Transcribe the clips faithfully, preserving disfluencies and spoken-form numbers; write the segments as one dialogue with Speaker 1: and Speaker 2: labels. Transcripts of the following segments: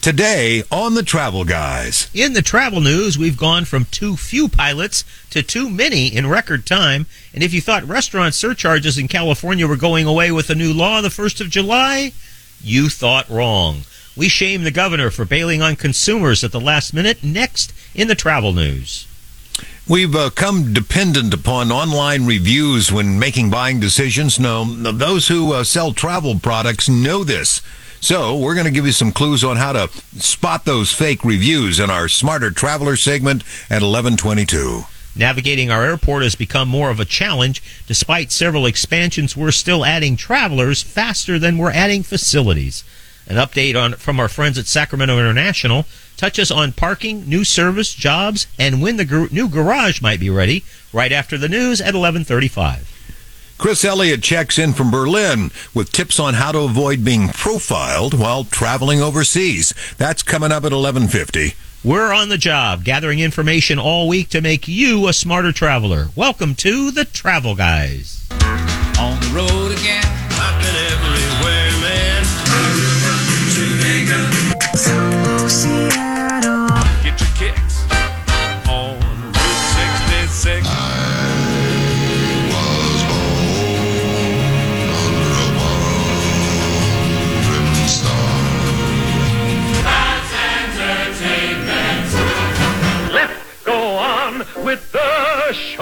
Speaker 1: Today on The Travel Guys.
Speaker 2: In the travel news, we've gone from too few pilots to too many in record time. And if you thought restaurant surcharges in California were going away with a new law the first of July, you thought wrong. We shame the governor for bailing on consumers at the last minute. Next in the travel news.
Speaker 1: We've uh, come dependent upon online reviews when making buying decisions. No, those who uh, sell travel products know this. So we're going to give you some clues on how to spot those fake reviews in our Smarter Traveler segment at eleven twenty-two.
Speaker 2: Navigating our airport has become more of a challenge. Despite several expansions, we're still adding travelers faster than we're adding facilities. An update on from our friends at Sacramento International touches on parking, new service, jobs, and when the gar- new garage might be ready, right after the news at eleven thirty-five.
Speaker 1: Chris Elliott checks in from Berlin with tips on how to avoid being profiled while traveling overseas. That's coming up at eleven fifty.
Speaker 2: We're on the job, gathering information all week to make you a smarter traveler. Welcome to The Travel Guys.
Speaker 3: On the road again, rocking everywhere, man. Get your kicks on Route sixty-six.
Speaker 4: With the show.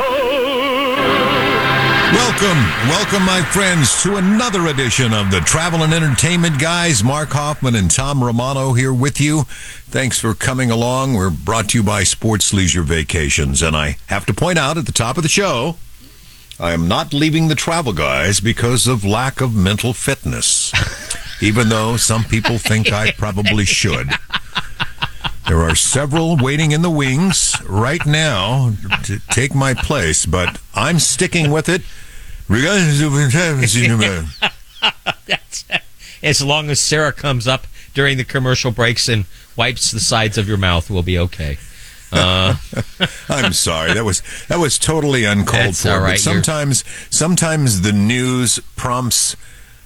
Speaker 1: Welcome, welcome, my friends, to another edition of the Travel and Entertainment Guys. Mark Hoffman and Tom Romano here with you. Thanks for coming along. We're brought to you by Sports Leisure Vacations. And I have to point out at the top of the show, I am not leaving the Travel Guys because of lack of mental fitness, even though some people think I probably should. There are several waiting in the wings right now to take my place, but I'm sticking with it.
Speaker 2: That's, as long as Sarah comes up during the commercial breaks and wipes the sides of your mouth, we'll be okay. Uh,
Speaker 1: I'm sorry. That was that was totally uncalled
Speaker 2: That's
Speaker 1: for.
Speaker 2: all right.
Speaker 1: But sometimes, sometimes the news prompts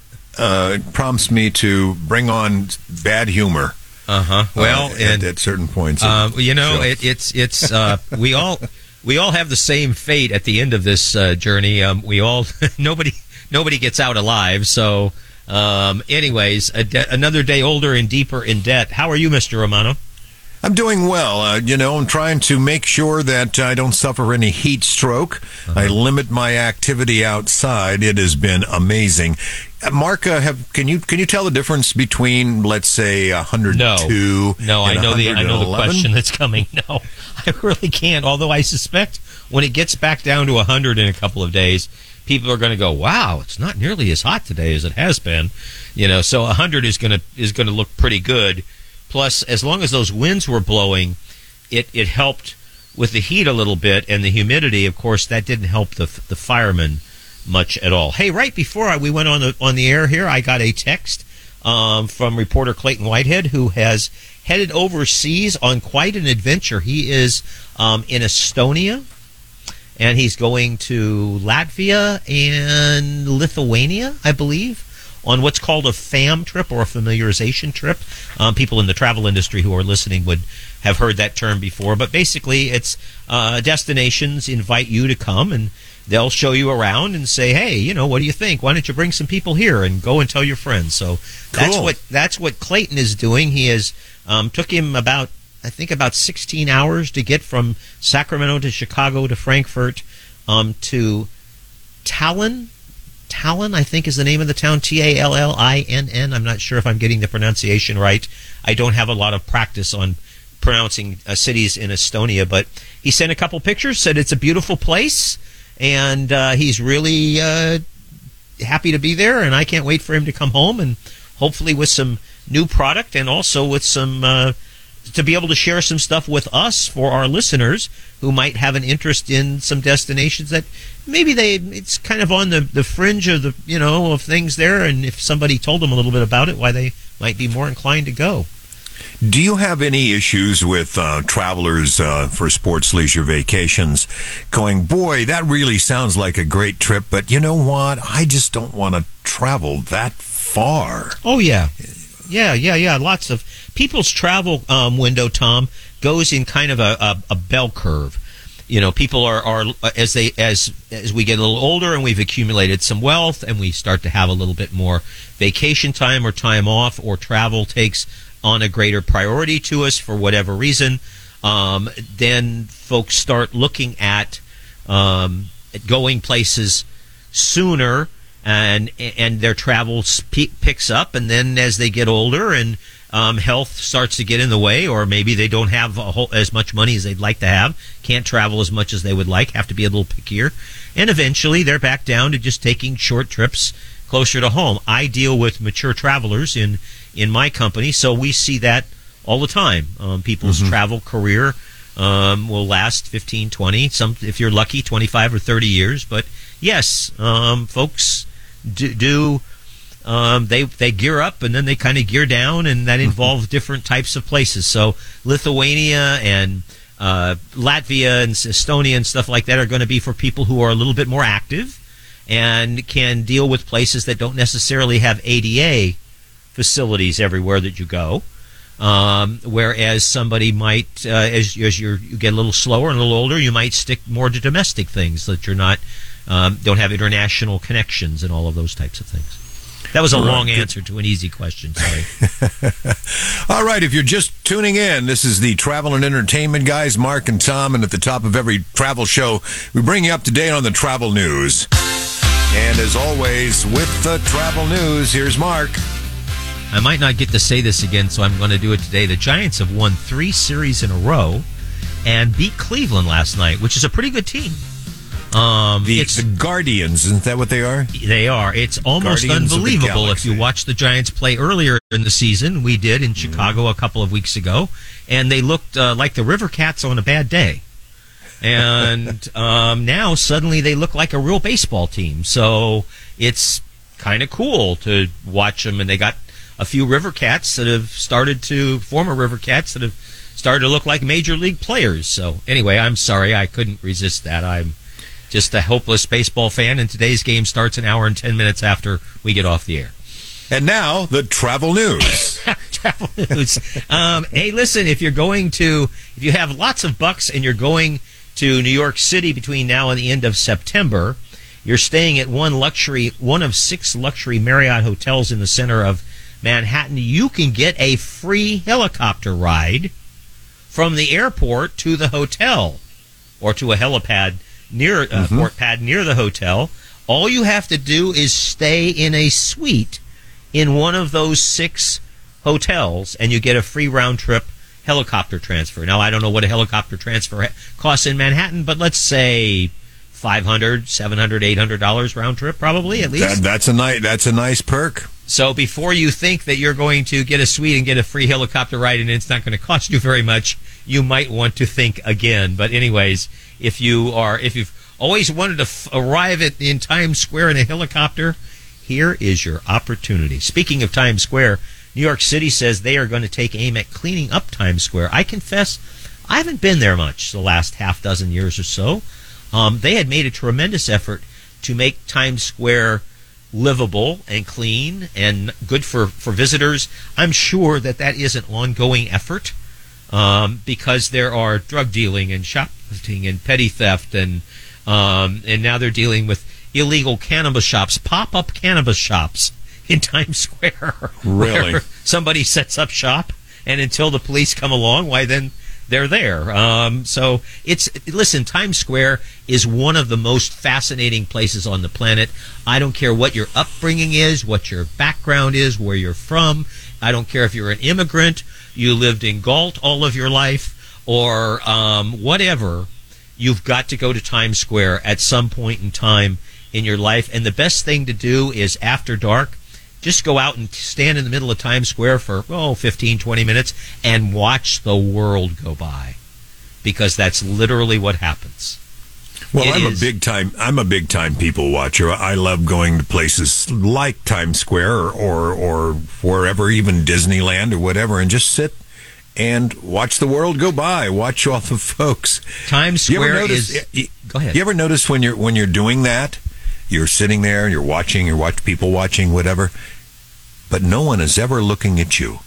Speaker 1: uh, prompts me to bring on bad humor.
Speaker 2: Uh-huh. Well,
Speaker 1: uh, at,
Speaker 2: and
Speaker 1: at certain points,
Speaker 2: uh, you know,
Speaker 1: so.
Speaker 2: it, it's it's uh, we all we all have the same fate at the end of this uh, journey. Um, we all nobody nobody gets out alive. So, um, anyways, a de- another day older and deeper in debt. How are you, Mister Romano?
Speaker 1: I'm doing well. Uh, you know, I'm trying to make sure that I don't suffer any heat stroke. Uh-huh. I limit my activity outside. It has been amazing. Uh, Mark, uh, have can you can you tell the difference between, let's say, one hundred two?
Speaker 2: No, no, I
Speaker 1: and
Speaker 2: know the I know the
Speaker 1: one eleven?
Speaker 2: question that's coming. No, I really can't. Although I suspect when it gets back down to one hundred in a couple of days, people are going to go, "Wow, it's not nearly as hot today as it has been." You know, so one hundred is going to is going to look pretty good. Plus, as long as those winds were blowing, it, it helped with the heat a little bit, and the humidity, of course, that didn't help the the firemen much at all. Hey, right before I, we went on the on the air here, I got a text um, from reporter Clayton Whitehead, who has headed overseas on quite an adventure. He is um, in Estonia, and he's going to Latvia and Lithuania, I believe, on what's called a FAM trip or a familiarization trip. Um, people in the travel industry who are listening would have heard that term before. But basically, it's uh, destinations invite you to come, and they'll show you around and say, hey, you know, what do you think? Why don't you bring some people here and go and tell your friends? So that's
Speaker 1: Cool.
Speaker 2: what that's what Clayton is doing. He has um, took him about, I think, about sixteen hours to get from Sacramento to Chicago to Frankfurt um, to Tallinn. Tallinn, I think, is the name of the town, T A L L I N N. I'm not sure if I'm getting the pronunciation right. I don't have a lot of practice on pronouncing uh, cities in Estonia, but he sent a couple pictures, said it's a beautiful place, and uh, he's really uh, happy to be there, and I can't wait for him to come home, and hopefully with some new product, and also with some uh, to be able to share some stuff with us for our listeners who might have an interest in some destinations that maybe they it's kind of on the, the fringe of the you know of things there, and if somebody told them a little bit about it, why they might be more inclined to go.
Speaker 1: Do you have any issues with uh, travelers uh, for Sports Leisure Vacations going, boy, that really sounds like a great trip, but you know what? I just don't want to travel that far.
Speaker 2: Oh, yeah. Yeah, yeah, yeah. Lots of people's travel um, window, Tom, goes in kind of a, a, a bell curve. You know, people are, are as they as as we get a little older and we've accumulated some wealth and we start to have a little bit more vacation time or time off, or travel takes on a greater priority to us for whatever reason. Um, then folks start looking at, um, at going places sooner, and and their travel p- picks up. And then as they get older and um, health starts to get in the way, or maybe they don't have a whole, as much money as they'd like to have, can't travel as much as they would like, have to be a little pickier, and eventually they're back down to just taking short trips closer to home. I deal with mature travelers in in my company, so we see that all the time. Um, people's mm-hmm. travel career um, will last fifteen, twenty, some, if you're lucky, twenty-five or thirty years. But yes, um, folks do, do um, they they gear up and then they kind of gear down, and that involves different types of places. So Lithuania and uh, Latvia and Estonia and stuff like that are going to be for people who are a little bit more active and can deal with places that don't necessarily have A D A facilities everywhere that you go. Um, whereas somebody might, uh, as, as you're, you get a little slower and a little older, you might stick more to domestic things that you're not, um, don't have international connections and all of those types of things. That was a
Speaker 1: right.
Speaker 2: long answer to an easy question. Sorry.
Speaker 1: All right, if you're just tuning in, this is the Travel and Entertainment guys, Mark and Tom, and at the top of every travel show, we bring you up to date on the travel news. And as always, with the travel news, here's Mark.
Speaker 2: I might not get to say this again, so I'm going to do it today. The Giants have won three series in a row and beat Cleveland last night, which is a pretty good team. Um,
Speaker 1: the,
Speaker 2: it's,
Speaker 1: the Guardians, isn't that what they are?
Speaker 2: They are. It's almost
Speaker 1: Guardians
Speaker 2: unbelievable if you watch the Giants play earlier in the season. We did in Chicago mm. a couple of weeks ago, and they looked uh, like the River Cats on a bad day. And um, now suddenly they look like a real baseball team. So it's kind of cool to watch them, and they got a few River Cats that have started to, former River Cats that have started to look like major league players. So anyway, I'm sorry, I couldn't resist that. I'm just a hopeless baseball fan, and today's game starts an hour and ten minutes after we get off the air.
Speaker 1: And now, the travel news.
Speaker 2: Travel news. Um, hey, listen, if you're going to, if you have lots of bucks and you're going to New York City between now and the end of September, you're staying at one luxury, one of six luxury Marriott hotels in the center of Manhattan, you can get a free helicopter ride from the airport to the hotel, or to a helipad near uh, mm-hmm. port pad near the hotel. All you have to do is stay in a suite in one of those six hotels, and you get a free round trip helicopter transfer. Now, I don't know what a helicopter transfer costs in Manhattan, but let's say five hundred dollars, seven hundred dollars, eight hundred dollars round trip, probably, at least.
Speaker 1: That, that's a nice, that's a nice perk.
Speaker 2: So before you think that you're going to get a suite and get a free helicopter ride and it's not going to cost you very much, you might want to think again. But anyways, if you are, if you've always wanted to f- arrive at in Times Square in a helicopter, here is your opportunity. Speaking of Times Square, New York City says they are going to take aim at cleaning up Times Square. I confess, I haven't been there much the last half dozen years or so. Um, they had made a tremendous effort to make Times Square livable and clean and good for, for visitors. I'm sure that that is an ongoing effort um, because there are drug dealing and shoplifting and petty theft, and um, and now they're dealing with illegal cannabis shops, pop-up cannabis shops in Times Square.
Speaker 1: Really?
Speaker 2: Where somebody sets up shop, and until the police come along, why then they're there. Um, so it's, listen, Times Square is one of the most fascinating places on the planet. I don't care what your upbringing is, what your background is, where you're from. I don't care if you're an immigrant, you lived in Galt all of your life, or um, whatever. You've got to go to Times Square at some point in time in your life. And the best thing to do is after dark, just go out and stand in the middle of Times Square for, oh, fifteen, twenty minutes and watch the world go by. Because that's literally what happens.
Speaker 1: Well,
Speaker 2: It
Speaker 1: I'm
Speaker 2: is.
Speaker 1: a big time I'm a big time people watcher. I love going to places like Times Square or, or or wherever, even Disneyland or whatever, and just sit and watch the world go by. Watch all the folks.
Speaker 2: Times
Speaker 1: You ever
Speaker 2: Square
Speaker 1: notice-
Speaker 2: is...
Speaker 1: you-
Speaker 2: Go ahead.
Speaker 1: You ever notice when you're when you're doing that, you're sitting there and you're watching, you're watch people watching, whatever. but no one is ever looking at you.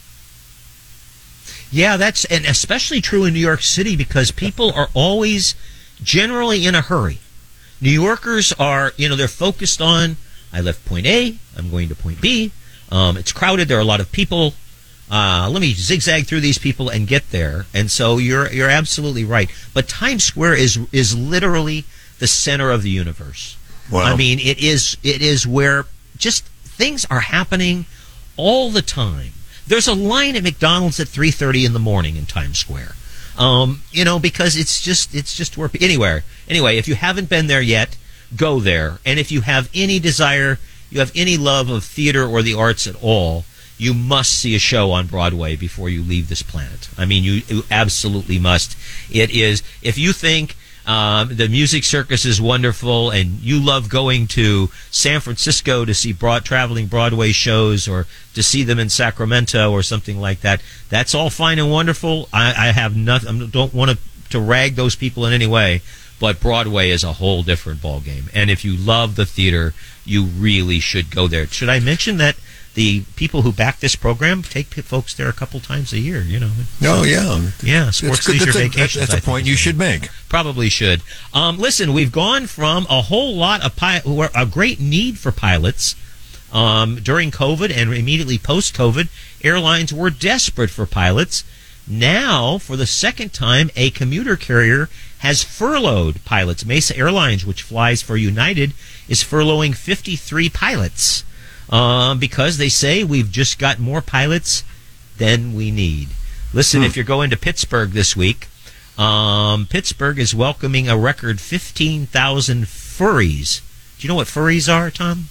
Speaker 2: Yeah, that's and especially true in New York City because people are always generally in a hurry. New Yorkers are, you know, they're focused on, I left point A, I'm going to point B. Um, it's crowded. There are a lot of people. Uh, let me zigzag through these people and get there. And so you're you're absolutely right. But Times Square is is literally the center of the universe.
Speaker 1: Wow.
Speaker 2: I mean, it is it is where just things are happening all the time. There's a line at McDonald's at three thirty in the morning in Times Square. Um, you know, because it's just it's just where anywhere. Anyway, if you haven't been there yet, go there. And if you have any desire, you have any love of theater or the arts at all, you must see a show on Broadway before you leave this planet. I mean, you, you absolutely must. It is, if you think um, the Music Circus is wonderful and you love going to San Francisco to see broad, traveling Broadway shows or to see them in Sacramento or something like that, that's all fine and wonderful. I, I have nothing, I don't want to, to rag those people in any way. But Broadway is a whole different ballgame. And if you love the theater, you really should go there. Should I mention that the people who back this program take folks there a couple times a year, you know?
Speaker 1: Oh, yeah.
Speaker 2: Yeah, Sports
Speaker 1: good.
Speaker 2: Leisure
Speaker 1: That's a,
Speaker 2: Vacations.
Speaker 1: That's a point you should make.
Speaker 2: Probably should. Um, listen, we've gone from a whole lot of pi- a great need for pilots um, during COVID and immediately post-COVID. Airlines were desperate for pilots. Now, for the second time, a commuter carrier has furloughed pilots. Mesa Airlines, which flies for United, is furloughing fifty-three pilots um, because they say we've just got more pilots than we need. Listen, hmm. if you're going to Pittsburgh this week, um, Pittsburgh is welcoming a record fifteen thousand furries. Do you know what furries are, Tom?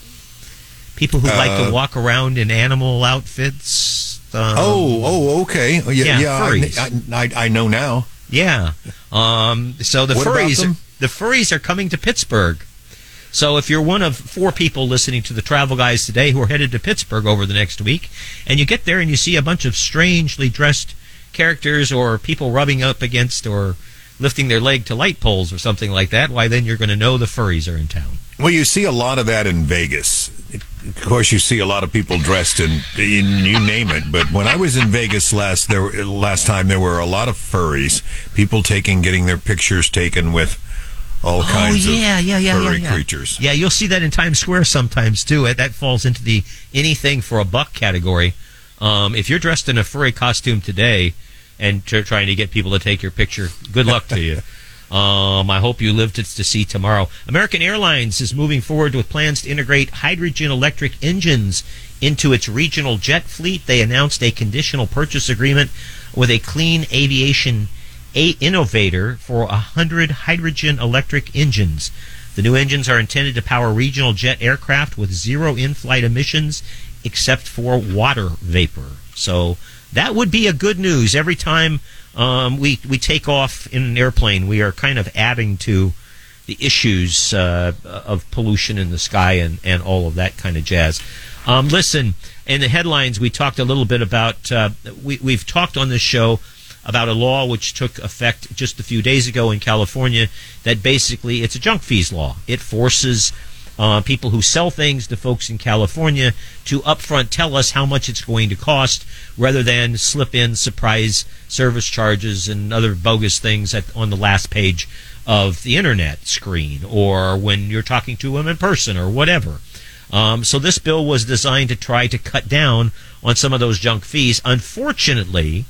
Speaker 2: People who uh, like to walk around in animal outfits. Um,
Speaker 1: oh, oh, okay. Yeah,
Speaker 2: yeah,
Speaker 1: yeah
Speaker 2: furries.
Speaker 1: I, I, I know now.
Speaker 2: Yeah. Um, so the
Speaker 1: what
Speaker 2: furries,
Speaker 1: are,
Speaker 2: the furries are coming to Pittsburgh. So if you're one of four people listening to the Travel Guys today who are headed to Pittsburgh over the next week, and you get there and you see a bunch of strangely dressed characters or people rubbing up against or lifting their leg to light poles or something like that, why then you're going to know the furries are in town.
Speaker 1: Well, you see a lot of that in Vegas. Of course, you see a lot of people dressed in, in you name it. But when I was in Vegas last there last time, there were a lot of furries. People taking, getting their pictures taken with all kinds
Speaker 2: oh, yeah,
Speaker 1: of
Speaker 2: yeah, yeah,
Speaker 1: furry
Speaker 2: yeah, yeah.
Speaker 1: creatures.
Speaker 2: Yeah, you'll see that in Times Square sometimes too. That falls into the anything for a buck category. Um, if you're dressed in a furry costume today and t- trying to get people to take your picture, good luck to you. Um, I hope you live to, to see tomorrow. American Airlines is moving forward with plans to integrate hydrogen electric engines into its regional jet fleet. They announced a conditional purchase agreement with a clean aviation a- innovator for one hundred hydrogen electric engines. The new engines are intended to power regional jet aircraft with zero in-flight emissions except for water vapor. So that would be a good news. Every time um, we we take off in an airplane, we are kind of adding to the issues uh, of pollution in the sky and, and all of that kind of jazz. Um, listen, in the headlines, we talked a little bit about, uh, we, we've talked on this show about a law which took effect just a few days ago in California that basically, it's a junk fees law. It forces Uh, people who sell things to folks in California to upfront tell us how much it's going to cost rather than slip in surprise service charges and other bogus things at, on the last page of the internet screen or when you're talking to them in person or whatever. Um, so this bill was designed to try to cut down on some of those junk fees. Unfortunately,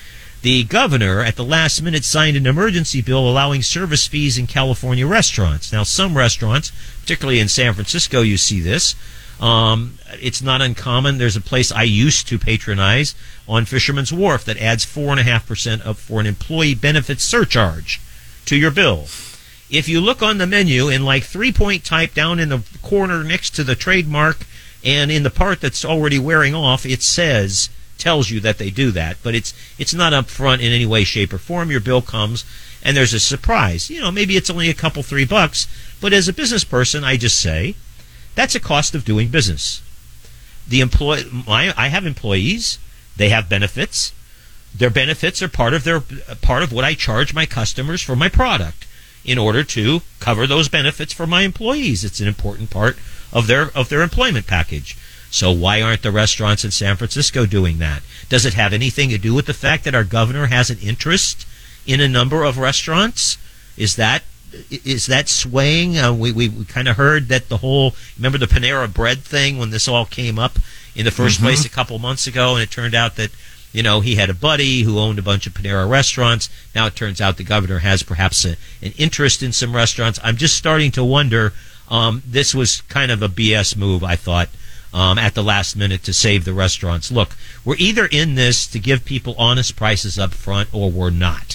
Speaker 2: the governor at the last minute signed an emergency bill allowing service fees in California restaurants. Now, some restaurants, particularly in San Francisco, you see this. Um, it's not uncommon. There's a place I used to patronize on Fisherman's Wharf that adds four point five percent up for an employee benefits surcharge to your bill. If you look on the menu in like three-point type down in the corner next to the trademark and in the part that's already wearing off, it says... tells you that they do that, but it's it's not up front in any way, shape, or form. Your bill comes, and there's a surprise. You know, maybe it's only a couple, three bucks, but as a business person, I just say, that's a cost of doing business. The employ, my, I have employees. They have benefits. Their benefits are part of their part of what I charge my customers for my product in order to cover those benefits for my employees. It's an important part of their of their employment package. So why aren't the restaurants in San Francisco doing that? Does it have anything to do with the fact that our governor has an interest in a number of restaurants? Is that is that swaying? Uh, we we, we kind of heard that the whole, remember the Panera Bread thing when this all came up in the first mm-hmm. place a couple months ago, and it turned out that, you know, he had a buddy who owned a bunch of Panera restaurants. Now it turns out the governor has perhaps a, an interest in some restaurants. I'm just starting to wonder. Um, this was kind of a B S move, I thought, um, at the last minute to save the restaurants. Look, we're either in this to give people honest prices up front or we're not.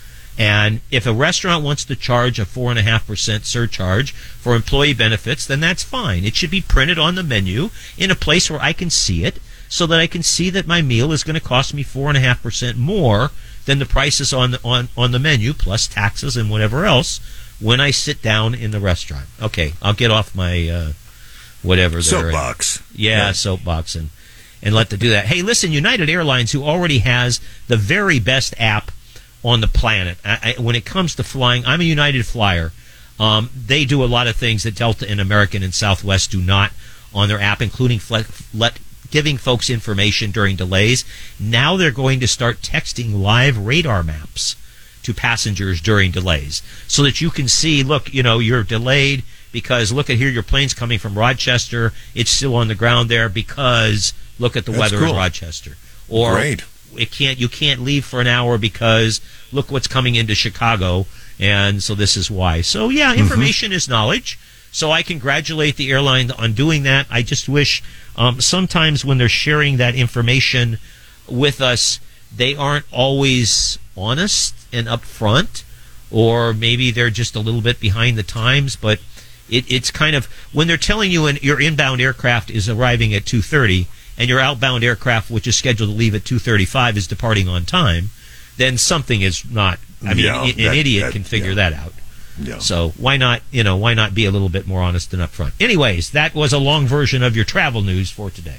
Speaker 2: And if a restaurant wants to charge a four point five percent surcharge for employee benefits, then that's fine. It should be printed on the menu in a place where I can see it, so that I can see that my meal is going to cost me four point five percent more than the prices on the, on, on the menu, plus taxes and whatever else, when I sit down in the restaurant. Okay, I'll get off my uh, whatever.
Speaker 1: Soapbox.
Speaker 2: Yeah, yeah, soapbox, and, and let them do that. Hey, listen, United Airlines, who already has the very best app on the planet. I, I, when it comes to flying, I'm a United flyer. Um, they do a lot of things that Delta and American and Southwest do not on their app, including fle- let, giving folks information during delays. Now they're going to start texting live radar maps to passengers during delays so that you can see, look, you know, you're delayed because look at here, your plane's coming from Rochester. It's still on the ground there because look at the
Speaker 1: That's
Speaker 2: weather
Speaker 1: cool.
Speaker 2: in Rochester. Or
Speaker 1: Great.
Speaker 2: It can't. You can't leave for an hour because look what's coming into Chicago, and so this is why. So yeah, information mm-hmm. is knowledge. So I congratulate the airline on doing that. I just wish um, sometimes when they're sharing that information with us, they aren't always honest and upfront, or maybe they're just a little bit behind the times. But it, it's kind of when they're telling you an, your inbound aircraft is arriving at two thirty. And your outbound aircraft, which is scheduled to leave at two thirty-five, is departing on time, then something is not. I mean,
Speaker 1: yeah,
Speaker 2: an
Speaker 1: that,
Speaker 2: idiot
Speaker 1: that,
Speaker 2: can figure
Speaker 1: yeah.
Speaker 2: that out.
Speaker 1: Yeah.
Speaker 2: So why not, you know, why not be a little bit more honest and upfront? Anyways, that was a long version of your travel news for today.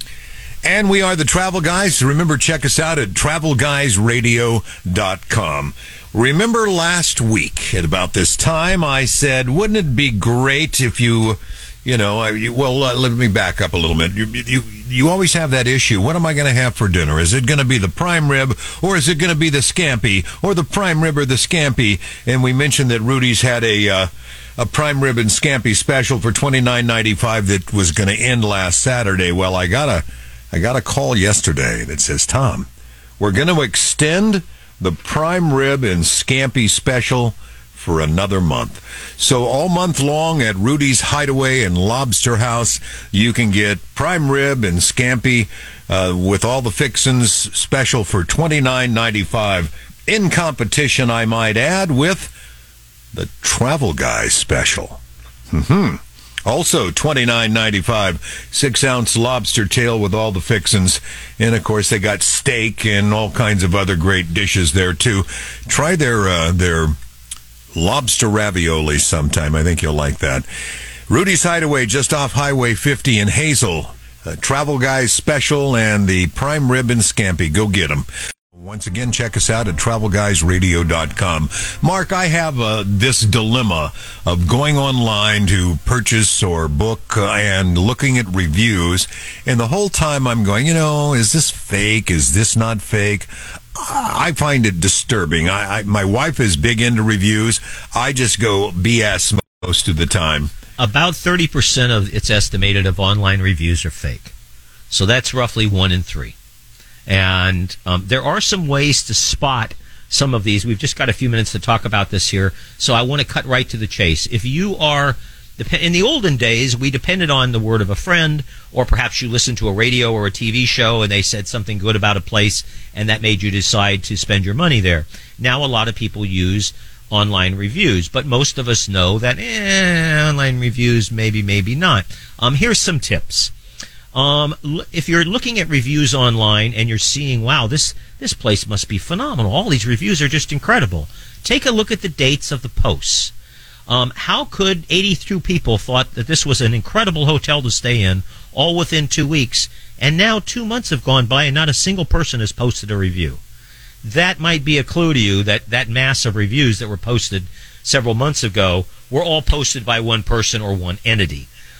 Speaker 1: And we are the Travel Guys. Remember, check us out at travel guys radio dot com. Remember last week at about this time, I said, wouldn't it be great if you... You know, I, you, well, uh, let me back up a little bit. You, you, you always have that issue. What am I going to have for dinner? Is it going to be the prime rib, or is it going to be the scampi, or the prime rib or the scampi? And we mentioned that Rudy's had a uh, a prime rib and scampi special for twenty-nine ninety-five that was going to end last Saturday. Well, I got a I got a call yesterday that says, Tom, we're going to extend the prime rib and scampi special for another month. So all month long at Rudy's Hideaway and Lobster House, you can get prime rib and scampi uh, with all the fixins special for twenty-nine ninety-five. In competition, I might add, with the Travel Guys special. Mm-hmm. Also, twenty-nine ninety-five, six-ounce lobster tail with all the fixins. And, of course, they got steak and all kinds of other great dishes there, too. Try their uh, their... lobster ravioli sometime. I think you'll like that. Rudy's Hideaway just off Highway fifty in Hazel. A Travel Guys special and the prime rib and scampi. Go get them. Once again, check us out at travel guys radio dot com. Mark, I have uh, this dilemma of going online to purchase or book uh, and looking at reviews. And the whole time I'm going, you know, is this fake? Is this not fake? I find it disturbing. I, I my wife is big into reviews. I just go B S most of the time.
Speaker 2: About thirty percent of it's estimated of online reviews are fake. So that's roughly one in three. And um, there are some ways to spot some of these. We've just got a few minutes to talk about this here, so I want to cut right to the chase. If you are, in the olden days, we depended on the word of a friend, or perhaps you listened to a radio or a T V show and they said something good about a place, and that made you decide to spend your money there. Now a lot of people use online reviews, but most of us know that eh, online reviews, maybe, maybe not. Um, here's some tips. Um, if you're looking at reviews online and you're seeing, wow, this, this place must be phenomenal. All these reviews are just incredible. Take a look at the dates of the posts. Um, how could eighty-two people thought that this was an incredible hotel to stay in all within two weeks, and now two months have gone by and not a single person has posted a review? That might be a clue to you that that mass of reviews that were posted several months ago were all posted by one person or one entity.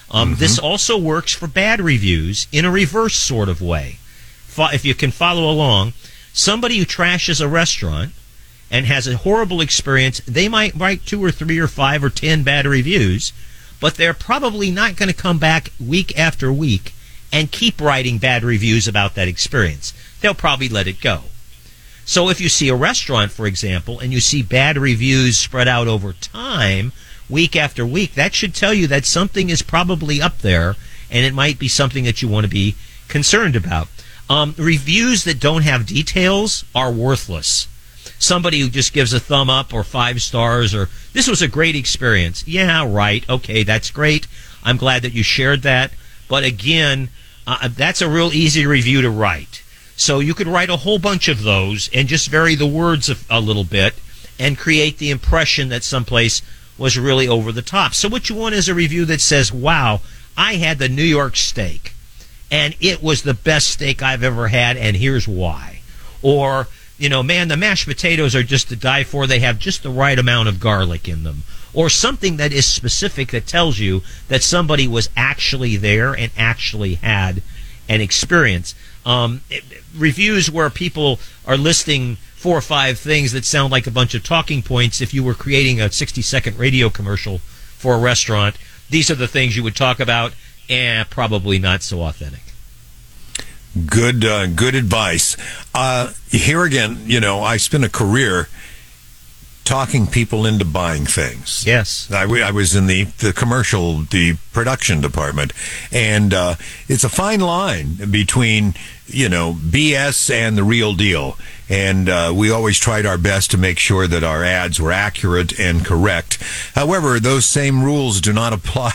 Speaker 2: Um,
Speaker 1: Mm-hmm.
Speaker 2: This also works for bad reviews in a reverse sort of way. Fo- If you can follow along, somebody who trashes a restaurant and has a horrible experience, they might write two or three or five or ten bad reviews, but they're probably not going to come back week after week and keep writing bad reviews about that experience. They'll probably let it go. So if you see a restaurant, for example, and you see bad reviews spread out over time, week after week, that should tell you that something is probably up there, and it might be something that you want to be concerned about. Um, reviews that don't have details are worthless. Somebody who just gives a thumb up or five stars or, this was a great experience. Yeah, right. Okay, that's great. I'm glad that you shared that. But again, uh, that's a real easy review to write. So you could write a whole bunch of those and just vary the words a, a little bit and create the impression that someplace was really over the top. So what you want is a review that says, wow, I had the New York steak, and it was the best steak I've ever had, and here's why. Or, you know, man, the mashed potatoes are just to die for. They have just the right amount of garlic in them. Or something that is specific that tells you that somebody was actually there and actually had an experience. Um, it, reviews where people are listing four or five things that sound like a bunch of talking points. If you were creating a sixty-second radio commercial for a restaurant, these are the things you would talk about, and probably not so authentic.
Speaker 1: Good, uh, good advice. Uh, here again, you know, I spent a career talking people into buying things.
Speaker 2: Yes.
Speaker 1: I, I was in the, the commercial, the production department, and uh, it's a fine line between, you know, B S and the real deal. And uh, we always tried our best to make sure that our ads were accurate and correct. However, those same rules do not apply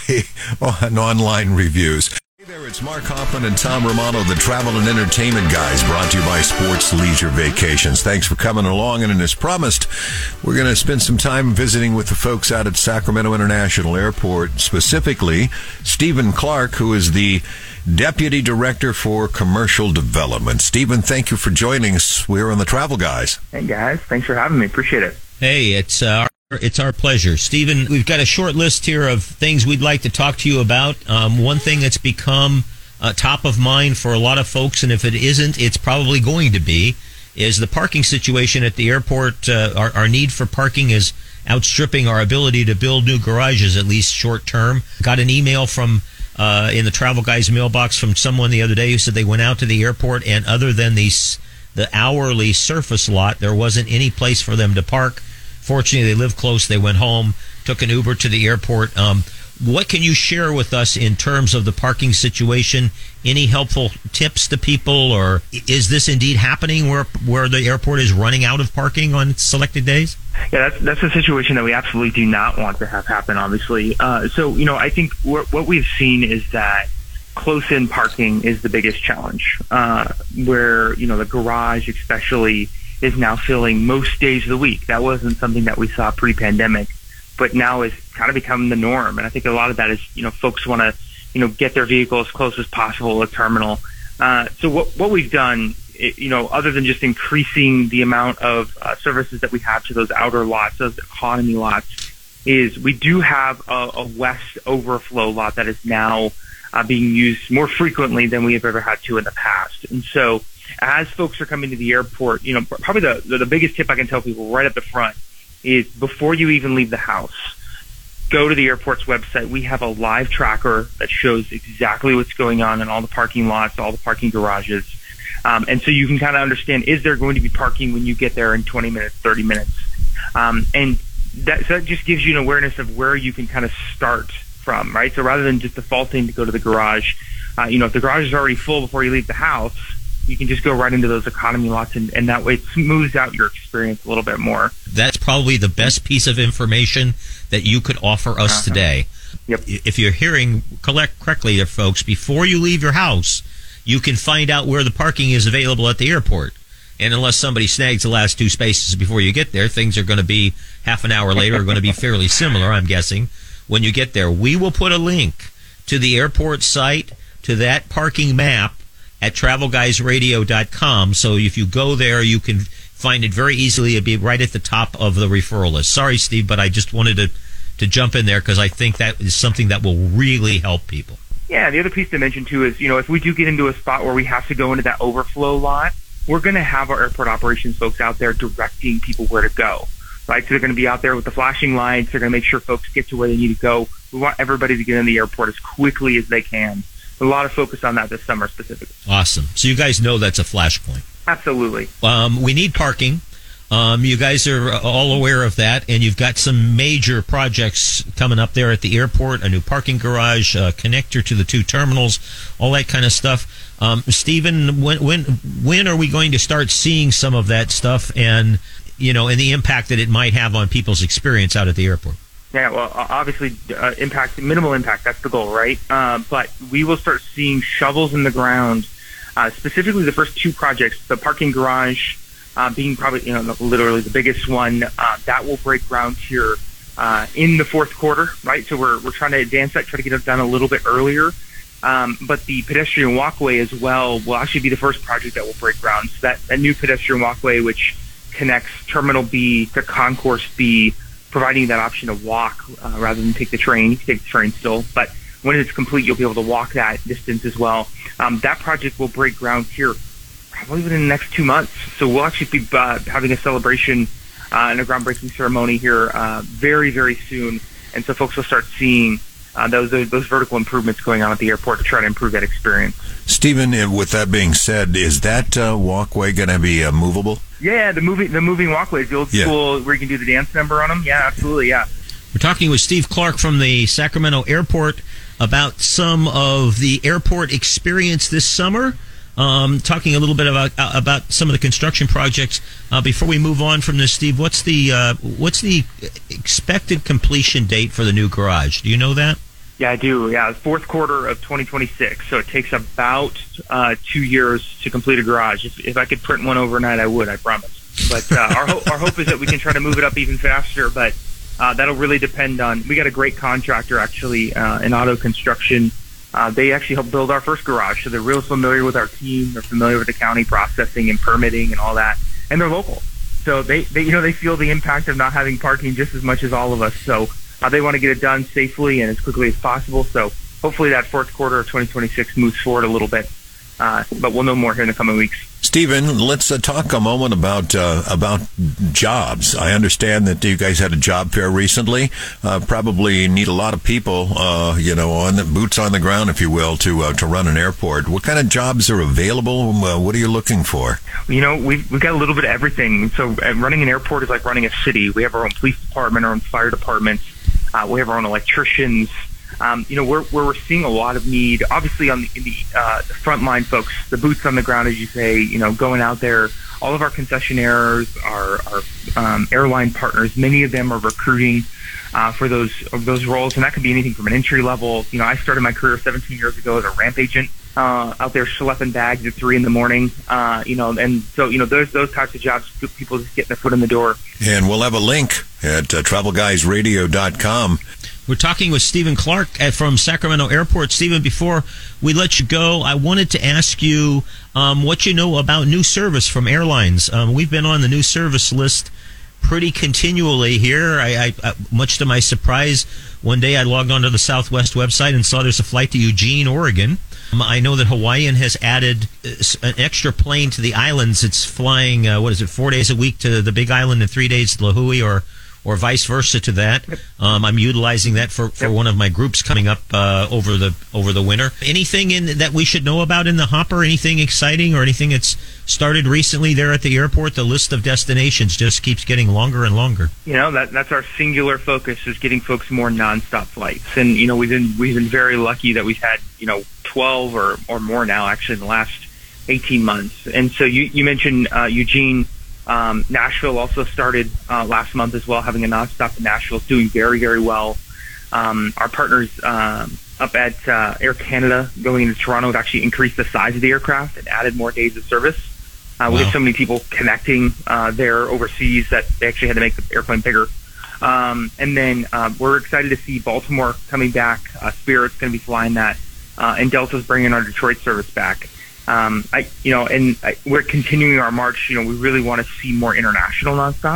Speaker 1: on online reviews. Hey there, it's Mark Hoffman and Tom Romano, the Travel and Entertainment Guys, brought to you by Sports Leisure Vacations. Thanks for coming along, and as promised, we're going to spend some time visiting with the folks out at Sacramento International Airport, specifically Stephen Clark, who is the Deputy Director for Commercial Development. Stephen, thank you for joining us. We're on the Travel Guys.
Speaker 4: Hey, guys. Thanks for having me. Appreciate it.
Speaker 2: Hey, it's uh, it's our pleasure. Stephen, we've got a short list here of things we'd like to talk to you about. Um, one thing that's become uh, top of mind for a lot of folks, and if it isn't, it's probably going to be, is the parking situation at the airport. Uh, our, our need for parking is outstripping our ability to build new garages, at least short term. Got an email from uh, in the Travel Guys mailbox from someone the other day who said they went out to the airport, and other than the, the hourly surface lot, there wasn't any place for them to park. Fortunately, they live close. They went home, took an Uber to the airport. Um, what can you share with us in terms of the parking situation? Any helpful tips to people, or is this indeed happening where where the airport is running out of parking on selected days?
Speaker 4: Yeah, that's that's a situation that we absolutely do not want to have happen, obviously. Uh, so, you know, I think what what we've seen is that close-in parking is the biggest challenge, uh, where, you know, the garage especially is now filling most days of the week. That wasn't something that we saw pre-pandemic, but now is kind of become the norm. And I think a lot of that is, you know, folks want to, you know, get their vehicle as close as possible to a terminal. Uh, so what what we've done, it, you know, other than just increasing the amount of uh, services that we have to those outer lots, those economy lots, is we do have a, a west overflow lot that is now uh, being used more frequently than we have ever had to in the past. And so as folks are coming to the airport, you know, probably the, the, the biggest tip I can tell people right up the front is before you even leave the house, go to the airport's website. We have a live tracker that shows exactly what's going on in all the parking lots, all the parking garages. Um, and so you can kind of understand, is there going to be parking when you get there in twenty minutes, thirty minutes? Um, and that, so that just gives you an awareness of where you can kind of start from, right? So rather than just defaulting to go to the garage, uh, you know, if the garage is already full before you leave the house, you can just go right into those economy lots, and, and that way it smooths out your experience a little bit more.
Speaker 2: That's probably the best piece of information that you could offer us uh-huh. today.
Speaker 4: Yep.
Speaker 2: If you're hearing collect correctly there, folks, before you leave your house, you can find out where the parking is available at the airport. And unless somebody snags the last two spaces before you get there, things are going to be half an hour later are going to be fairly similar, I'm guessing, when you get there. We will put a link to the airport site, to that parking map, at travel guys radio dot com. So if you go there, you can find it very easily. It'll be right at the top of the referral list. Sorry, Steve, but I just wanted to to jump in there, because I think that is something that will really help people.
Speaker 4: Yeah, the other piece to mention, too, is, you know, if we do get into a spot where we have to go into that overflow lot, we're going to have our airport operations folks out there directing people where to go, right? So they're going to be out there with the flashing lights. They're going to make sure folks get to where they need to go. We want everybody to get in the airport as quickly as they can. A lot of focus on that this summer specifically.
Speaker 2: Awesome. So you guys know that's a flashpoint.
Speaker 4: Absolutely.
Speaker 2: Um, we need parking. Um, you guys are all aware of that, and you've got some major projects coming up there at the airport, a new parking garage, a connector to the two terminals, all that kind of stuff. Um, Stephen, when, when, when are we going to start seeing some of that stuff and, you know, and the impact that it might have on people's experience out at the airport?
Speaker 4: Yeah, well, obviously, uh, impact, minimal impact, that's the goal, right? Uh, but we will start seeing shovels in the ground, uh, specifically the first two projects, the parking garage uh, being probably, you know, literally the biggest one. Uh, that will break ground here uh, in the fourth quarter, right? So we're we're trying to advance that, try to get it done a little bit earlier. Um, but the pedestrian walkway as well will actually be the first project that will break ground. So that, that new pedestrian walkway, which connects Terminal B to Concourse B, providing that option to walk uh, rather than take the train. You can take the train still, but when it's complete, you'll be able to walk that distance as well. Um, that project will break ground here probably within the next two months. So we'll actually be uh, having a celebration uh, and a groundbreaking ceremony here uh, very, very soon. And so folks will start seeing uh, those, those those vertical improvements going on at the airport to try to improve that experience.
Speaker 1: Stephen, with that being said, is that uh, walkway going to be uh, movable?
Speaker 4: Yeah, the moving the moving walkways, the old
Speaker 1: Yeah.
Speaker 4: school where you can do the dance number on them. Yeah, absolutely. Yeah.
Speaker 2: We're talking with Steve Clark from the Sacramento Airport about some of the airport experience this summer. Um, talking a little bit about uh, about some of the construction projects. Uh, before we move on from this, Steve, what's the uh, what's the expected completion date for the new garage? Do you know that?
Speaker 4: Yeah, I do. Yeah, fourth quarter of twenty twenty-six. So it takes about uh, two years to complete a garage. If, if I could print one overnight, I would. I promise. But uh, our ho- our hope is that we can try to move it up even faster. But uh, that'll really depend on. We got a great contractor actually uh, in auto construction. Uh, they actually helped build our first garage, so they're real familiar with our team. They're familiar with the county processing and permitting and all that, and they're local. So they, they you know, they feel the impact of not having parking just as much as all of us. So uh, they want to get it done safely and as quickly as possible. So hopefully that fourth quarter of twenty twenty-six moves forward a little bit, uh, but we'll know more here in the coming weeks.
Speaker 1: Stephen, let's uh, talk a moment about uh, about jobs. I understand that you guys had a job fair recently. Uh, probably need a lot of people, uh, you know, on the boots on the ground, if you will, to uh, to run an airport. What kind of jobs are available? Uh, what are you looking for?
Speaker 4: You know, we've, we've got a little bit of everything. So uh, running an airport is like running a city. We have our own police department, our own fire department. Uh, we have our own electricians. Um, you know, where, where we're seeing a lot of need, obviously on the, in the, uh, the frontline folks, the boots on the ground, as you say, you know, going out there. All of our concessionaires, our, our um, airline partners, many of them are recruiting uh, for those those roles, and that could be anything from an entry level. You know, I started my career seventeen years ago as a ramp agent uh, out there schlepping bags at three in the morning. Uh, you know, and so you know, those those types of jobs, people just getting their foot in the door.
Speaker 1: And we'll have a link at uh, travel guys radio dot com.
Speaker 2: We're talking with Stephen Clark at, from Sacramento Airport. Stephen, before we let you go, I wanted to ask you um, what you know about new service from airlines. Um, we've been on the new service list pretty continually here. I, I, much to my surprise, one day I logged onto the Southwest website and saw there's a flight to Eugene, Oregon. Um, I know that Hawaiian has added an extra plane to the islands. It's flying, uh, what is it, four days a week to the Big Island and three days to Lahui, or or vice versa to that. Um, I'm utilizing that for, for one of my groups coming up uh, over the over the winter. Anything in that we should know about in the hopper? Anything exciting or anything that's started recently there at the airport? The list of destinations just keeps getting longer and longer.
Speaker 4: You know, that that's our singular focus, is getting folks more nonstop flights. And you know, we've been we've been very lucky that we've had you know twelve or or more now actually in the last eighteen months. And so you you mentioned uh, Eugene. Um, Nashville also started uh, last month as well, having a nonstop in Nashville. It's doing very, very well. Um, our partners um, up at uh, Air Canada going into Toronto have actually increased the size of the aircraft and added more days of service. Uh, we
Speaker 2: wow.
Speaker 4: have so many people connecting uh, there overseas that they actually had to make the airplane bigger. Um, and then uh, we're excited to see Baltimore coming back. Uh, Spirit's going to be flying that, uh, and Delta's bringing our Detroit service back. Um, I, you know, and I, we're continuing our march. You know, we really want to see more international nonstop.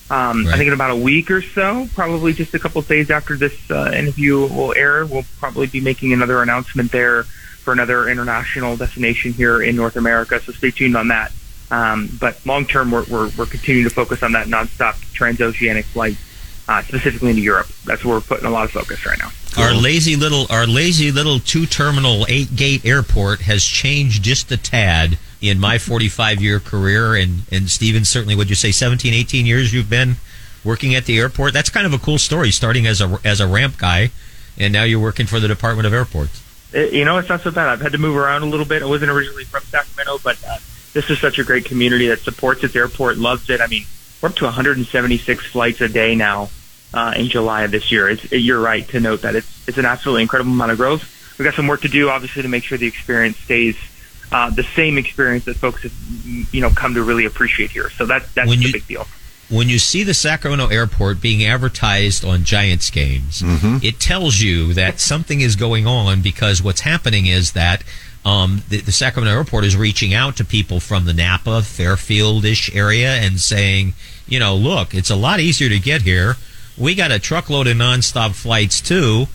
Speaker 4: Um,
Speaker 2: Right.
Speaker 4: I think in about a week or so, probably just a couple of days after this uh, interview will air, we'll probably be making another announcement there for another international destination here in North America. So stay tuned on that. Um, but long term, we're, we're we're continuing to focus on that nonstop transoceanic flight, uh, specifically into Europe. That's where we're putting a lot of focus right now.
Speaker 2: Our lazy little, our lazy little two-terminal, eight-gate airport has changed just a tad in my forty-five year career. And, and Stephen, certainly, would you say seventeen, eighteen years you've been working at the airport? That's kind of a cool story, starting as a, as a ramp guy, and now you're working for the Department of Airports.
Speaker 4: It, you know, it's not so bad. I've had to move around a little bit. I wasn't originally from Sacramento, but uh, this is such a great community that supports its airport, loves it. I mean, we're up to one hundred seventy-six flights a day now. Uh, in July of this year. It's, you're right to note that it's it's an absolutely incredible amount of growth. We've got some work to do, obviously, to make sure the experience stays uh, the same experience that folks have, you know, come to really appreciate here. So that, that's
Speaker 2: When
Speaker 4: the
Speaker 2: you-
Speaker 4: big deal.
Speaker 2: When you see the Sacramento airport being advertised on Giants games,
Speaker 1: Mm-hmm.
Speaker 2: it tells you that something is going on, because what's happening is that um, the, the Sacramento airport is reaching out to people from the Napa, Fairfield-ish area and saying, you know, look, it's a lot easier to get here. We got a truckload of nonstop flights too,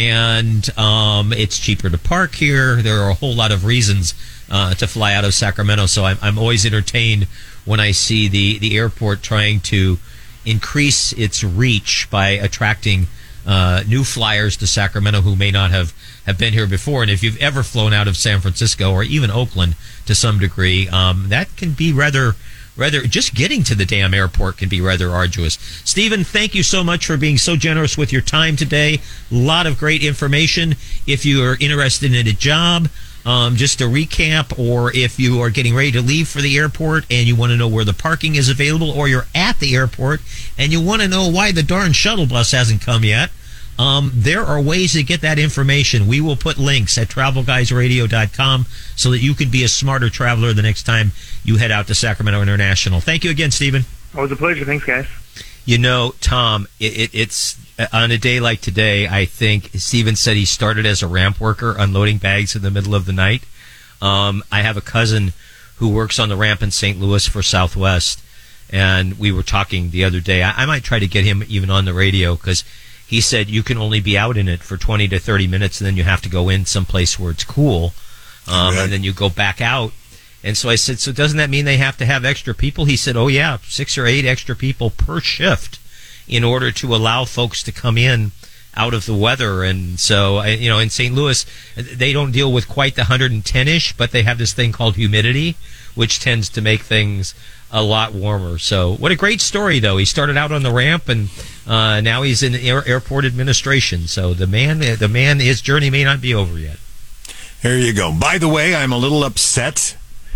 Speaker 2: and um, it's cheaper to park here. There are a whole lot of reasons uh, to fly out of Sacramento. So I'm, I'm always entertained when I see the, the airport trying to increase its reach by attracting uh, new flyers to Sacramento who may not have, have been here before. And if you've ever flown out of San Francisco or even Oakland to some degree, um, that can be rather... Rather, just getting to the damn airport can be rather arduous. Stephen, thank you so much for being so generous with your time today. A lot of great information. If you are interested in a job, um, just to recap, or if you are getting ready to leave for the airport and you want to know where the parking is available, or you're at the airport and you want to know why the darn shuttle bus hasn't come yet, Um, there are ways to get that information. We will put links at travel guys radio dot com so that you can be a smarter traveler the next time you head out to Sacramento International. Thank you again, Stephen.
Speaker 4: Always a pleasure. Thanks, guys.
Speaker 2: You know, Tom, it, it, it's on a day like today, I think Stephen said he started as a ramp worker unloading bags in the middle of the night. Um, I have a cousin who works on the ramp in Saint Louis for Southwest, and we were talking the other day. I, I might try to get him even on the radio, because he said you can only be out in it for twenty to thirty minutes, and then you have to go in someplace where it's cool, um,
Speaker 1: Right.
Speaker 2: and then you go back out. And so I said, so doesn't that mean they have to have extra people? He said, oh, yeah, six or eight extra people per shift in order to allow folks to come in out of the weather. And so, I- you know, in Saint Louis, they don't deal with quite the one hundred ten-ish, but they have this thing called humidity, which tends to make things a lot warmer. So what a great story, though. He started out on the ramp, and uh, now he's in air- airport administration. So the man, the man, his journey may not be over yet.
Speaker 1: There you go. By the way, I'm a little upset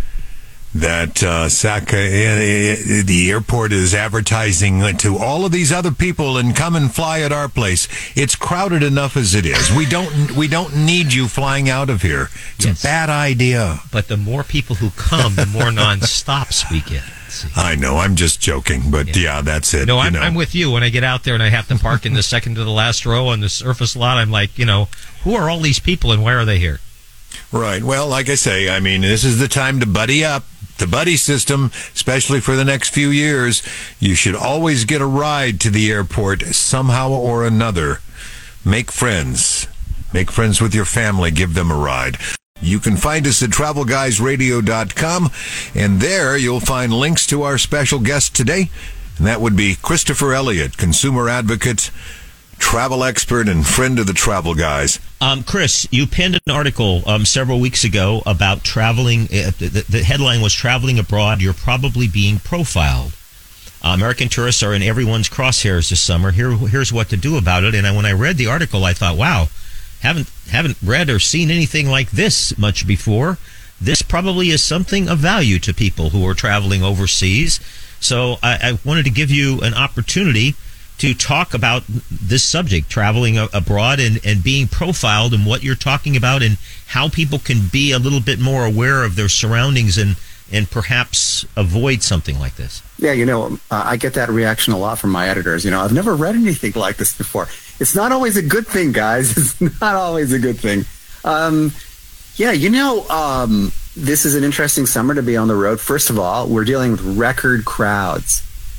Speaker 1: that uh, Sac- uh, the airport is advertising to all of these other people and come and fly at our place. It's crowded enough as it is. We don't we don't need you flying out of here. It's
Speaker 2: Yes.
Speaker 1: a bad idea.
Speaker 2: But the more people who come, the more non-stops we get. See?
Speaker 1: I know. I'm just joking, but yeah, that's it.
Speaker 2: No,
Speaker 1: you
Speaker 2: I'm,
Speaker 1: know.
Speaker 2: I'm with you. When I get out there and I have to park in the second to the last row on the surface lot, I'm like, you know, who are all these people and why are they here?
Speaker 1: Right. Well, like I say, I mean, this is the time to buddy up. The buddy system, especially for the next few years, you should always get a ride to the airport somehow or another. Make friends. Make friends with your family. Give them a ride. You can find us at travel guys radio dot com, and there you'll find links to our special guest today, and that would be Christopher Elliott, consumer advocate, travel expert, and friend of the Travel Guys.
Speaker 2: Um, Chris, you penned an article um, several weeks ago about traveling. Uh, the, the headline was "Traveling Abroad, You're Probably Being Profiled." Uh, American tourists are in everyone's crosshairs this summer. Here, here's what to do about it. And I, when I read the article, I thought, wow, haven't haven't read or seen anything like this much before. This probably is something of value to people who are traveling overseas. So I, I wanted to give you an opportunity to talk about this subject, traveling a- abroad and, and being profiled, and what you're talking about, and how people can be a little bit more aware of their surroundings and, and perhaps avoid something like this.
Speaker 5: Yeah, you know, uh, I get that reaction a lot from my editors. You know, I've never read anything like this before. It's not always a good thing, guys. It's not always a good thing. Um, yeah, you know, um, this is an interesting summer to be on the road. First of all, we're dealing with record crowds.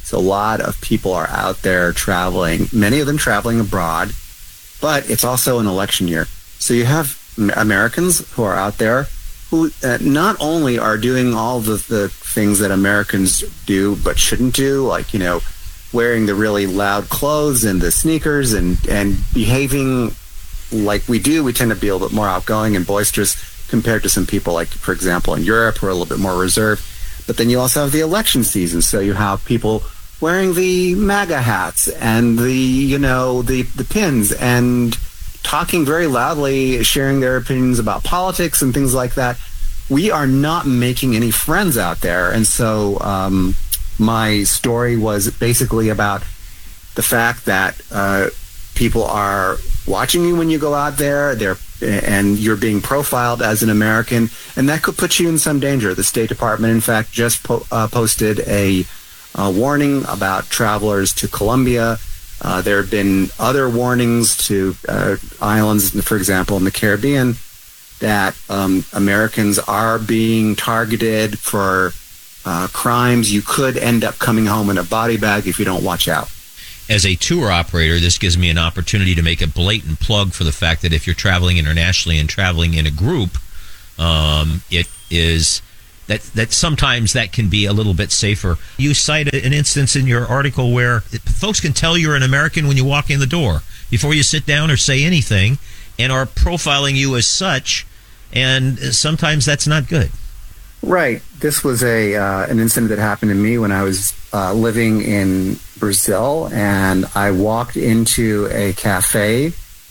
Speaker 5: So a lot of people are out there traveling, many of them traveling abroad, but it's also an election year. So you have Americans who are out there who uh, not only are doing all the, the things that Americans do but shouldn't do, like, you know, wearing the really loud clothes and the sneakers and, and behaving like we do. We tend to be a little bit more outgoing and boisterous compared to some people like, for example, in Europe who are a little bit more reserved. But then you also have the election season. So you have people wearing the MAGA hats and the, you know, the, the pins and talking very loudly, sharing their opinions about politics and things like that. We are not making any friends out there. And so um, my story was basically about the fact that uh, people are watching you when you go out there, they're, and you're being profiled as an American, and that could put you in some danger. The State Department, in fact, just po- uh, posted a, a warning about travelers to Colombia. Uh, there have been other warnings to uh, islands, for example, in the Caribbean, that um, Americans are being targeted for uh, crimes. You could end up coming home in a body bag if you don't watch out.
Speaker 2: As a tour operator, this gives me an opportunity to make a blatant plug for the fact that if you're traveling internationally and traveling in a group, um, it is that that sometimes that can be a little bit safer. You cite an instance in your article where folks can tell you're an American when you walk in the door before you sit down or say anything, and are profiling you as such, and sometimes that's not good.
Speaker 5: Right. This was a uh, an incident that happened to me when I was uh, living in Brazil, and I walked into a cafe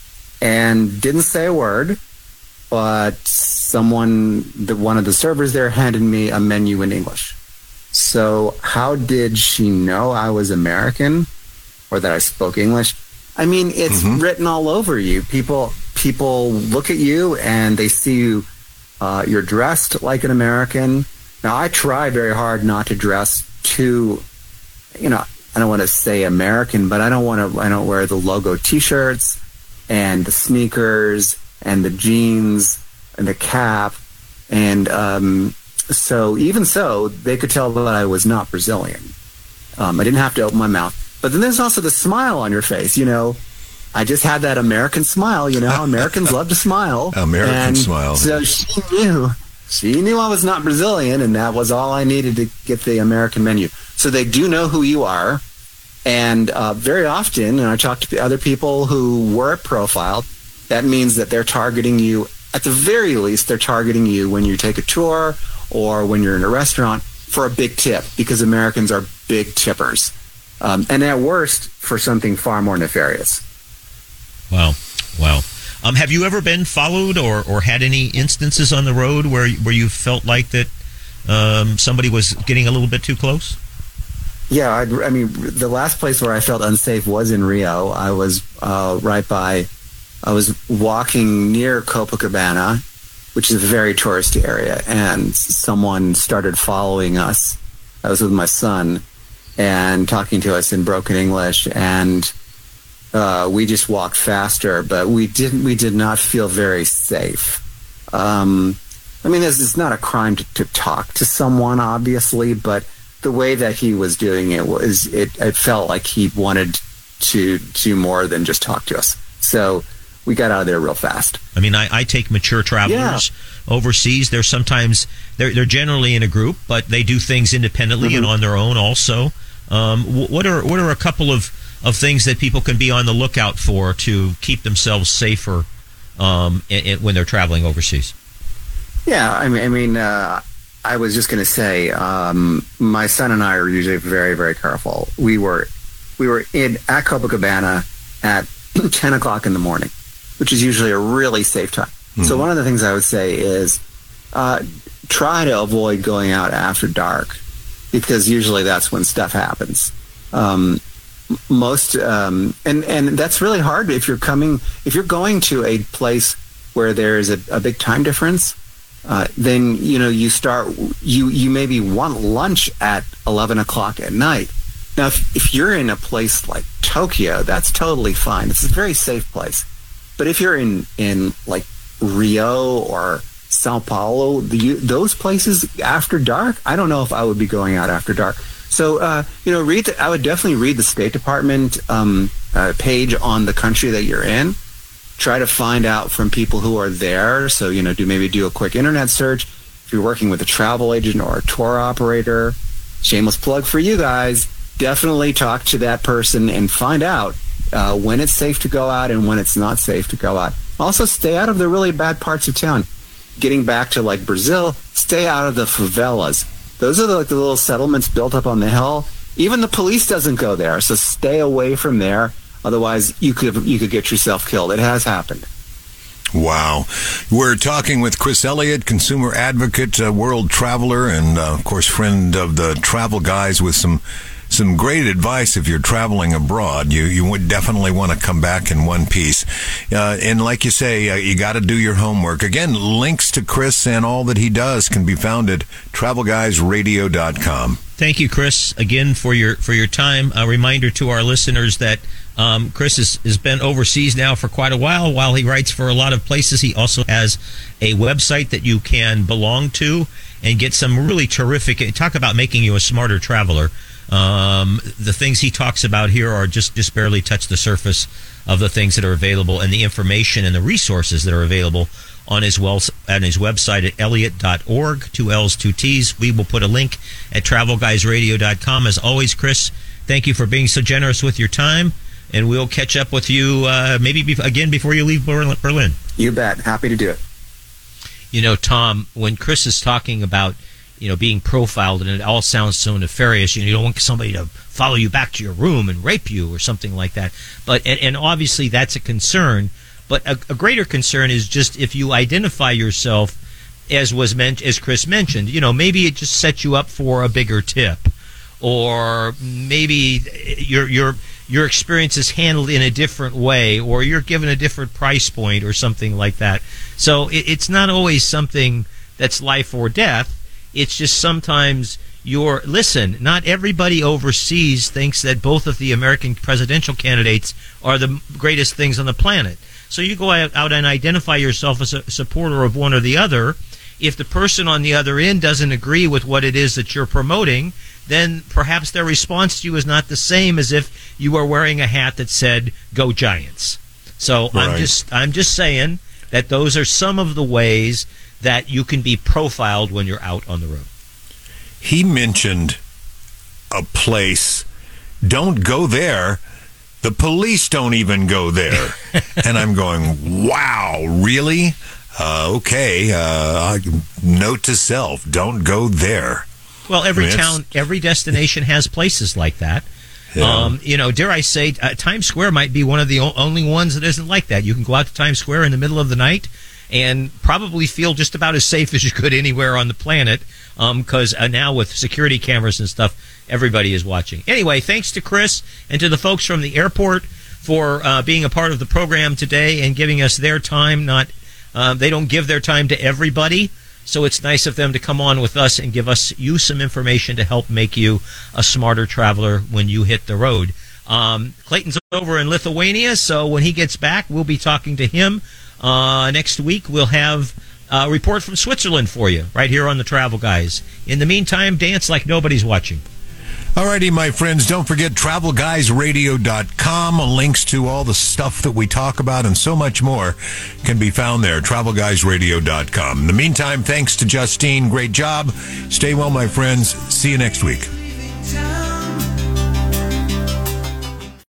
Speaker 5: and didn't say a word, but someone, the, one of the servers there, handed me a menu in English. So how did she know I was American or that I spoke English? I mean, it's mm-hmm. written all over you. People people look at you and they see you. Uh, you're dressed like an American. Now, I try very hard not to dress too, you know, I don't want to say American, but I don't want to, I don't wear the logo T-shirts and the sneakers and the jeans and the cap. And um, so even so, they could tell that I was not Brazilian. Um, I didn't have to open my mouth. But then there's also the smile on your face, you know. I just had that American smile, you know. Americans love to smile.
Speaker 1: American
Speaker 5: and
Speaker 1: smile.
Speaker 5: So she knew, she knew I was not Brazilian, and that was all I needed to get the American menu. So they do know who you are, and uh, very often, and I talk to other people who were profiled, that means that they're targeting you. At the very least, they're targeting you when you take a tour or when you're in a restaurant for a big tip, because Americans are big tippers. Um, and at worst, for something far more nefarious.
Speaker 2: Wow. Wow. Um, have you ever been followed or, or had any instances on the road where where you felt like that um, somebody was getting a little bit too close?
Speaker 5: Yeah, I, I mean, the last place where I felt unsafe was in Rio. I was uh, right by, I was walking near Copacabana, which is a very touristy area, and someone started following us. I was with my son and talking to us in broken English, and Uh, we just walked faster, but we didn't. We did not feel very safe. Um, I mean, it's, it's not a crime to, to talk to someone, obviously, but the way that he was doing it was it, it felt like he wanted to do more than just talk to us. So we got out of there real fast.
Speaker 2: I mean, I, I take mature travelers yeah. overseas. They're sometimes they're they're generally in a group, but they do things independently mm-hmm. and on their own also. Um, what are what are a couple of of things that people can be on the lookout for to keep themselves safer um, in, in, when they're traveling overseas?
Speaker 5: Yeah, I mean, I mean, uh, I was just going to say, um, my son and I are usually very, very careful. We were, we were in at Copacabana at ten o'clock in the morning, which is usually a really safe time. Mm-hmm. So one of the things I would say is uh, try to avoid going out after dark, because usually that's when stuff happens. Um, most um, and and that's really hard if you're coming if you're going to a place where there is a, a big time difference. Uh, then you know you start you you maybe want lunch at eleven o'clock at night. Now, if, if you're in a place like Tokyo, that's totally fine. It's a very safe place. But if you're in in like Rio or Sao Paulo, the, those places after dark, I don't know if I would be going out after dark. So, uh, you know, read. The, I would definitely read the State Department um, uh, page on the country that you're in. Try to find out from people who are there. So, you know, do maybe do a quick internet search. If you're working with a travel agent or a tour operator, shameless plug for you guys, definitely talk to that person and find out uh, when it's safe to go out and when it's not safe to go out. Also, stay out of the really bad parts of town. Getting back to like Brazil, stay out of the favelas. Those are the, like the little settlements built up on the hill. Even the police doesn't go there, so stay away from there. Otherwise, you could you could get yourself killed. It has happened.
Speaker 1: Wow. We're talking with Chris Elliott, consumer advocate, uh, world traveler, and, uh, of course, friend of the Travel Guys with some some great advice if you're traveling abroad. You you would definitely want to come back in one piece. Uh, and like you say, uh, you got to do your homework. Again, links to Chris and all that he does can be found at travel guys radio dot com.
Speaker 2: Thank you, Chris, again for your for your time. A reminder to our listeners that um, Chris has, has been overseas now for quite a while. While he writes for a lot of places, he also has a website that you can belong to and get some really terrific. Talk about making you a smarter traveler. Um, the things he talks about here are just, just barely touch the surface of the things that are available and the information and the resources that are available on his well on his website at elliott dot org, two L's, two T's. We will put a link at travel guys radio dot com. As always, Chris, thank you for being so generous with your time, and we'll catch up with you uh, maybe be- again before you leave Berlin.
Speaker 5: You bet. Happy to do it.
Speaker 2: You know, Tom, when Chris is talking about, you know, being profiled, and it all sounds so nefarious, you know, you don't want somebody to follow you back to your room and rape you or something like that. But and, and obviously that's a concern. But a, a greater concern is just if you identify yourself, as was meant, as Chris mentioned, you know, maybe it just sets you up for a bigger tip, or maybe your your your experience is handled in a different way, or you're given a different price point, or something like that. So it, it's not always something that's life or death. It's just sometimes you're, listen, not everybody overseas thinks that both of the American presidential candidates are the greatest things on the planet. So you go out and identify yourself as a supporter of one or the other. If the person on the other end doesn't agree with what it is that you're promoting, then perhaps their response to you is not the same as if you were wearing a hat that said, "Go Giants." So right. I'm just I'm just saying that those are some of the ways that you can be profiled when you're out on the road.
Speaker 1: He mentioned a place. Don't go there. The police don't even go there. And I'm going, wow, really? Uh, okay. Uh, note to self, don't go there.
Speaker 2: Well, every
Speaker 1: I mean,
Speaker 2: town, every destination has places like that. Yeah. Um, you know, dare I say, uh, Times Square might be one of the o- only ones that isn't like that. You can go out to Times Square in the middle of the night and probably feel just about as safe as you could anywhere on the planet, because um, uh, now with security cameras and stuff, everybody is watching. Anyway, thanks to Chris and to the folks from the airport for uh, being a part of the program today and giving us their time. Not uh, they don't give their time to everybody, so it's nice of them to come on with us and give us you some information to help make you a smarter traveler when you hit the road. Um, Clayton's over in Lithuania, so when he gets back, we'll be talking to him. Uh, next week, we'll have a report from Switzerland for you right here on the Travel Guys. In the meantime, dance like nobody's watching.
Speaker 1: All righty, my friends, don't forget travel guys radio dot com. Links to all the stuff that we talk about and so much more can be found there, travel guys radio dot com. In the meantime, thanks to Justine. Great job. Stay well, my friends. See you next week.